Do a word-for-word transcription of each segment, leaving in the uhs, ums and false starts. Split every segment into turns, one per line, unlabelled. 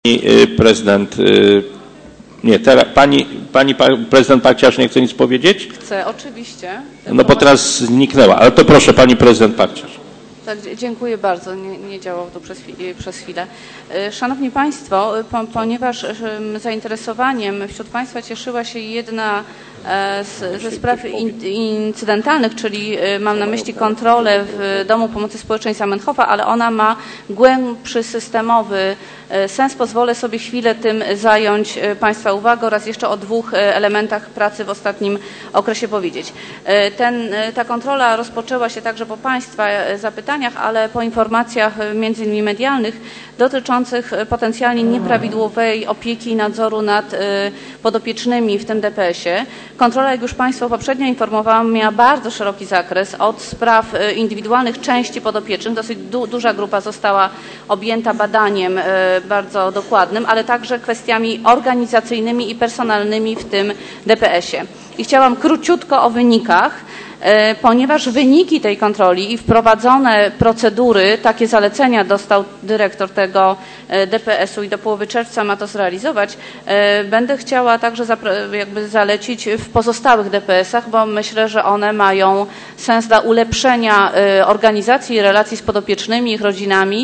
Prezydent, nie, teraz pani, pani prezydent Parciarz nie chce nic powiedzieć?
Chcę, oczywiście.
No bo teraz zniknęła, ale to proszę, pani prezydent Parciarz.
Tak, dziękuję bardzo, nie, nie działał to przez, przez chwilę. Szanowni Państwo, po, ponieważ zainteresowaniem wśród Państwa cieszyła się jedna z, ze spraw in, incydentalnych, czyli mam na myśli kontrolę w Domu Pomocy Społecznej Zamenhofa, ale ona ma głębszy systemowy sens. Pozwolę sobie chwilę tym zająć Państwa uwagę oraz jeszcze o dwóch elementach pracy w ostatnim okresie powiedzieć. Ten, ta kontrola rozpoczęła się także po Państwa zapytaniach, ale po informacjach między innymi medialnych dotyczących potencjalnie nieprawidłowej opieki i nadzoru nad podopiecznymi w tym D P S-ie. Kontrola, jak już Państwo poprzednio informowałam, miała bardzo szeroki zakres od spraw indywidualnych części podopiecznych. Dosyć du duża grupa została objęta badaniem bardzo dokładnym, ale także kwestiami organizacyjnymi i personalnymi w tym D P S-ie. I chciałam króciutko o wynikach, ponieważ wyniki tej kontroli i wprowadzone procedury, takie zalecenia dostał dyrektor tego D P S-u i do połowy czerwca ma to zrealizować, będę chciała także jakby zalecić w pozostałych D P S-ach, bo myślę, że one mają sens dla ulepszenia organizacji i relacji z podopiecznymi, ich rodzinami,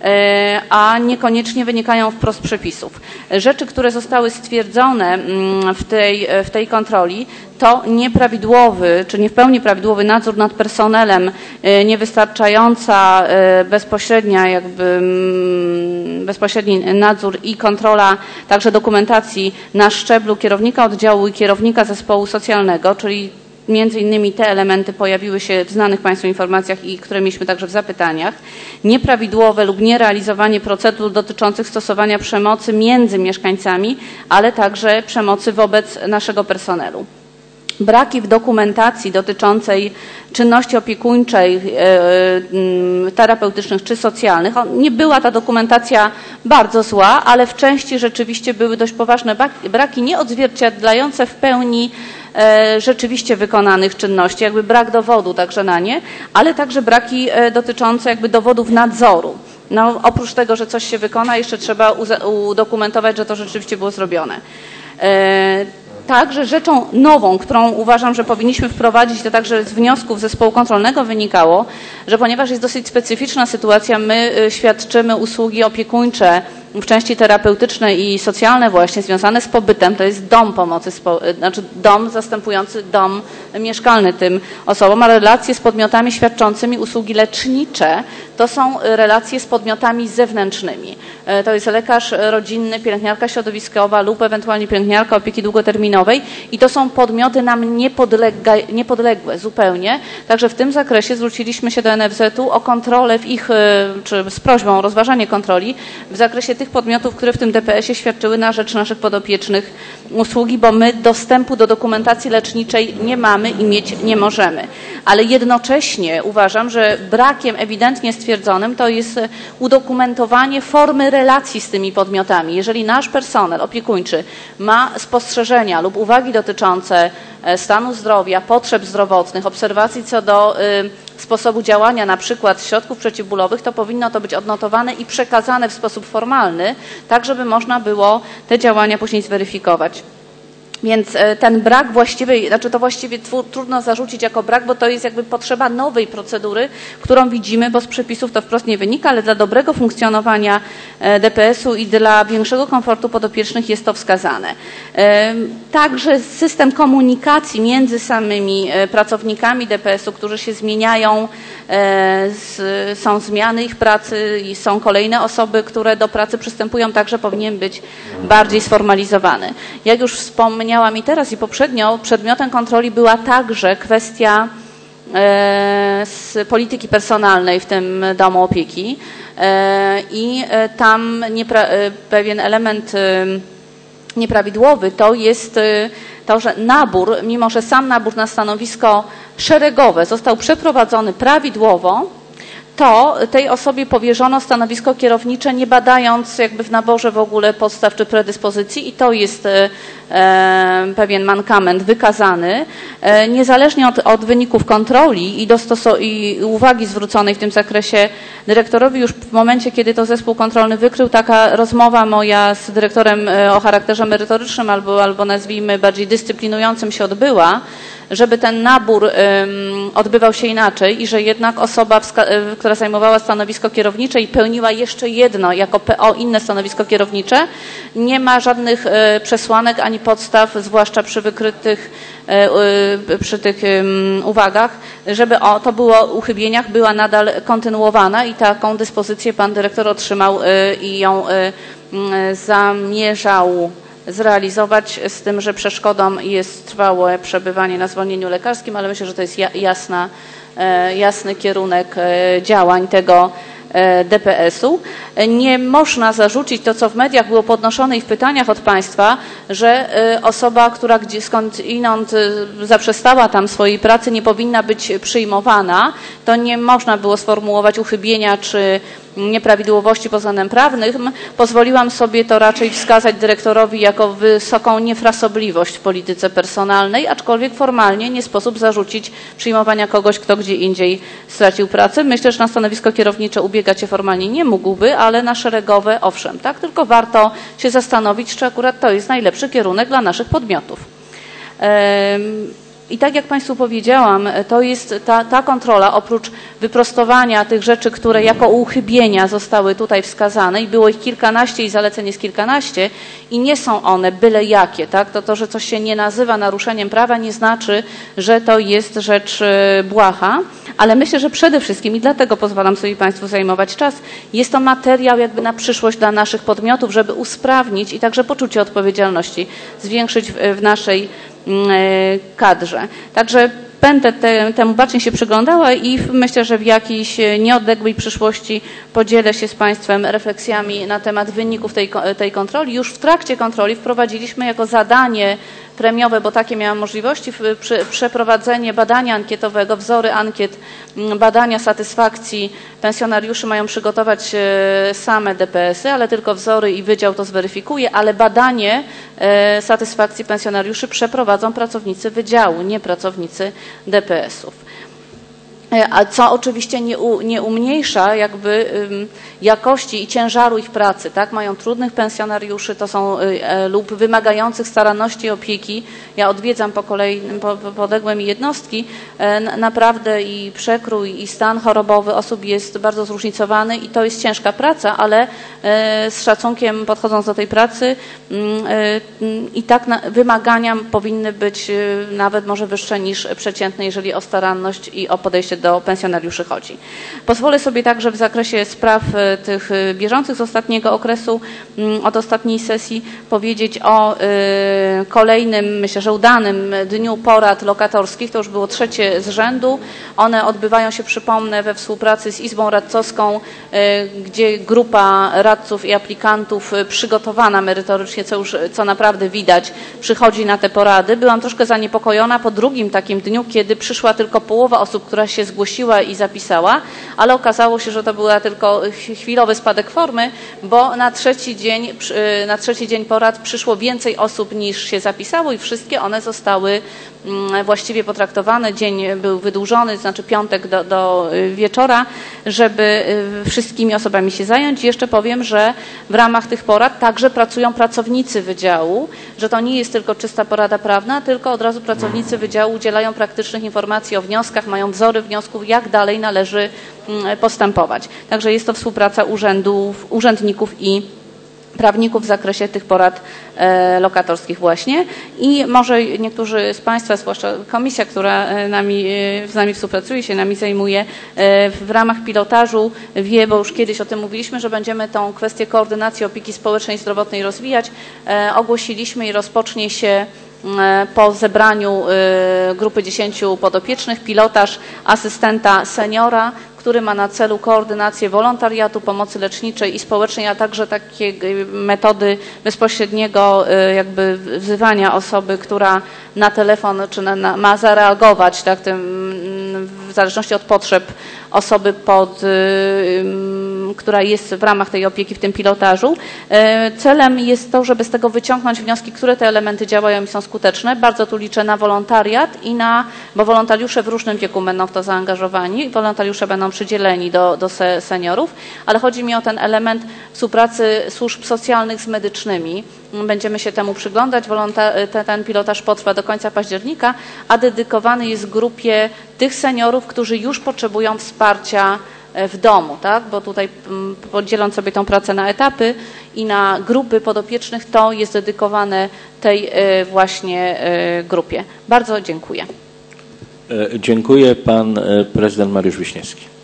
a niekoniecznie wynikają wprost z przepisów. Rzeczy, które zostały stwierdzone w tej, w tej kontroli, to nieprawidłowy, czy nie w pełni prawidłowy nadzór nad personelem, niewystarczająca bezpośrednia jakby bezpośredni nadzór i kontrola także dokumentacji na szczeblu kierownika oddziału i kierownika zespołu socjalnego, czyli między innymi te elementy pojawiły się w znanych Państwu informacjach i które mieliśmy także w zapytaniach. Nieprawidłowe lub nierealizowanie procedur dotyczących stosowania przemocy między mieszkańcami, ale także przemocy wobec naszego personelu. Braki w dokumentacji dotyczącej czynności opiekuńczej, terapeutycznych czy socjalnych. Nie była ta dokumentacja bardzo zła, ale w części rzeczywiście były dość poważne braki, nieodzwierciedlające w pełni rzeczywiście wykonanych czynności, jakby brak dowodu także na nie, ale także braki dotyczące jakby dowodów nadzoru. No, oprócz tego, że coś się wykona, jeszcze trzeba udokumentować, że to rzeczywiście było zrobione. Także rzeczą nową, którą uważam, że powinniśmy wprowadzić, to także z wniosków zespołu kontrolnego wynikało, że ponieważ jest dosyć specyficzna sytuacja, my świadczymy usługi opiekuńcze w części terapeutyczne i socjalne właśnie związane z pobytem, to jest dom pomocy, znaczy dom zastępujący dom mieszkalny tym osobom, a relacje z podmiotami świadczącymi usługi lecznicze to są relacje z podmiotami zewnętrznymi. To jest lekarz rodzinny, pielęgniarka środowiskowa lub ewentualnie pielęgniarka opieki długoterminowej i to są podmioty nam niepodlega, niepodległe zupełnie. Także w tym zakresie zwróciliśmy się do N F Z-u o kontrolę w ich, czy z prośbą o rozważanie kontroli w zakresie tych podmiotów, które w tym D P S-ie świadczyły na rzecz naszych podopiecznych usługi, bo my dostępu do dokumentacji leczniczej nie mamy i mieć nie możemy. Ale jednocześnie uważam, że brakiem ewidentnie stwierdzonym to jest udokumentowanie formy relacji z tymi podmiotami. Jeżeli nasz personel opiekuńczy ma spostrzeżenia lub uwagi dotyczące stanu zdrowia, potrzeb zdrowotnych, obserwacji co do y, sposobu działania na przykład środków przeciwbólowych, to powinno to być odnotowane i przekazane w sposób formalny, tak żeby można było te działania później zweryfikować. Więc ten brak właściwej, znaczy to właściwie trudno zarzucić jako brak, bo to jest jakby potrzeba nowej procedury, którą widzimy, bo z przepisów to wprost nie wynika, ale dla dobrego funkcjonowania D P S-u i dla większego komfortu podopiecznych jest to wskazane. Także system komunikacji między samymi pracownikami D P S-u, którzy się zmieniają, są zmiany ich pracy i są kolejne osoby, które do pracy przystępują, także powinien być bardziej sformalizowany. Jak już wspomniałam, Miałam i teraz i poprzednio, przedmiotem kontroli była także kwestia e, z polityki personalnej w tym domu opieki e, i tam niepra, pewien element e, nieprawidłowy to jest e, to, że nabór, mimo że sam nabór na stanowisko szeregowe został przeprowadzony prawidłowo, to tej osobie powierzono stanowisko kierownicze, nie badając jakby w naborze w ogóle podstaw czy predyspozycji i to jest pewien mankament wykazany. Niezależnie od, od wyników kontroli i, dostoso- i uwagi zwróconej w tym zakresie dyrektorowi już w momencie, kiedy to zespół kontrolny wykrył, taka rozmowa moja z dyrektorem o charakterze merytorycznym albo, albo nazwijmy bardziej dyscyplinującym się odbyła, żeby ten nabór um, odbywał się inaczej i że jednak osoba, która zajmowała stanowisko kierownicze i pełniła jeszcze jedno jako P O inne stanowisko kierownicze, nie ma żadnych e, przesłanek ani podstaw, zwłaszcza przy wykrytych e, e, przy tych e, uwagach, żeby o, to było uchybieniach była nadal kontynuowana i taką dyspozycję pan dyrektor otrzymał e, i ją e, e, zamierzał zrealizować, z tym, że przeszkodą jest trwałe przebywanie na zwolnieniu lekarskim, ale myślę, że to jest jasna, jasny kierunek działań tego D P S-u. Nie można zarzucić to, co w mediach było podnoszone i w pytaniach od Państwa, że osoba, która gdzie skądinąd zaprzestała tam swojej pracy, nie powinna być przyjmowana. To nie można było sformułować uchybienia czy nieprawidłowości pod względem prawnym. Pozwoliłam sobie to raczej wskazać dyrektorowi jako wysoką niefrasobliwość w polityce personalnej, aczkolwiek formalnie nie sposób zarzucić przyjmowania kogoś, kto gdzie indziej stracił pracę. Myślę, że na stanowisko kierownicze ubiegać się formalnie nie mógłby, ale na szeregowe owszem, tak? Tylko warto się zastanowić, czy akurat to jest najlepszy kierunek dla naszych podmiotów. I tak jak Państwu powiedziałam, to jest ta, ta kontrola, oprócz wyprostowania tych rzeczy, które jako uchybienia zostały tutaj wskazane i było ich kilkanaście i zaleceń jest kilkanaście i nie są one byle jakie, tak? To to, że coś się nie nazywa naruszeniem prawa, nie znaczy, że to jest rzecz błaha, ale myślę, że przede wszystkim i dlatego pozwalam sobie Państwu zajmować czas, jest to materiał jakby na przyszłość dla naszych podmiotów, żeby usprawnić i także poczucie odpowiedzialności zwiększyć w, w naszej kadrze. Także będę te, temu bacznie się przyglądała i myślę, że w jakiejś nieodległej przyszłości podzielę się z Państwem refleksjami na temat wyników tej, tej kontroli. Już w trakcie kontroli wprowadziliśmy jako zadanie premiowe, bo takie miałam możliwości, przy, przeprowadzenie badania ankietowego, wzory ankiet, badania satysfakcji pensjonariuszy mają przygotować same D P S-y, ale tylko wzory i wydział to zweryfikuje, ale badanie satysfakcji pensjonariuszy przeprowadzą pracownicy wydziału, nie pracownicy D P S-ów. A co oczywiście nie, u, nie umniejsza jakby um, jakości i ciężaru ich pracy, tak? Mają trudnych pensjonariuszy, to są y, y, lub wymagających staranności i opieki. Ja odwiedzam po kolei po, po podległe mi jednostki. Y, naprawdę i przekrój i stan chorobowy osób jest bardzo zróżnicowany i to jest ciężka praca, ale y, z szacunkiem podchodząc do tej pracy y, y, i tak na, wymagania powinny być y, nawet może wyższe niż przeciętne, jeżeli o staranność i o podejście do pensjonariuszy chodzi. Pozwolę sobie także w zakresie spraw tych bieżących z ostatniego okresu, od ostatniej sesji powiedzieć o kolejnym, myślę, że udanym dniu porad lokatorskich. To już było trzecie z rzędu. One odbywają się, przypomnę, we współpracy z Izbą Radcowską, gdzie grupa radców i aplikantów przygotowana merytorycznie, co już co naprawdę widać, przychodzi na te porady. Byłam troszkę zaniepokojona po drugim takim dniu, kiedy przyszła tylko połowa osób, która się zgłosiła i zapisała, ale okazało się, że to była tylko chwilowy spadek formy, bo na trzeci dzień, na trzeci dzień porad przyszło więcej osób niż się zapisało i wszystkie one zostały właściwie potraktowane. Dzień był wydłużony, znaczy piątek do, do wieczora, żeby wszystkimi osobami się zająć. Jeszcze powiem, że w ramach tych porad także pracują pracownicy wydziału, że to nie jest tylko czysta porada prawna, tylko od razu pracownicy wydziału udzielają praktycznych informacji o wnioskach, mają wzory wniosków, jak dalej należy postępować. Także jest to współpraca urzędów, urzędników i prawników w zakresie tych porad e, lokatorskich właśnie i może niektórzy z Państwa, zwłaszcza komisja, która nami, z nami współpracuje, się nami zajmuje, e, w ramach pilotażu wie, bo już kiedyś o tym mówiliśmy, że będziemy tą kwestię koordynacji opieki społecznej i zdrowotnej rozwijać. E, ogłosiliśmy i rozpocznie się po zebraniu grupy dziesięciu podopiecznych pilotaż asystenta seniora, który ma na celu koordynację wolontariatu, pomocy leczniczej i społecznej, a także takie metody bezpośredniego jakby wzywania osoby, która na telefon czy na, na, ma zareagować, tak, tym, w zależności od potrzeb osoby, pod, y, która jest w ramach tej opieki w tym pilotażu. Y, celem jest to, żeby z tego wyciągnąć wnioski, które te elementy działają i są skuteczne. Bardzo tu liczę na wolontariat i na, bo wolontariusze w różnym wieku będą w to zaangażowani, wolontariusze będą przydzieleni do, do se, seniorów, ale chodzi mi o ten element współpracy służb socjalnych z medycznymi. Będziemy się temu przyglądać. Ten, ten pilotaż potrwa do końca października, a dedykowany jest grupie tych seniorów, którzy już potrzebują wsparcia w domu, tak? Bo tutaj podzieląc sobie tą pracę na etapy i na grupy podopiecznych, to jest dedykowane tej właśnie grupie. Bardzo dziękuję.
Dziękuję. Pan prezydent Mariusz Wiśniewski.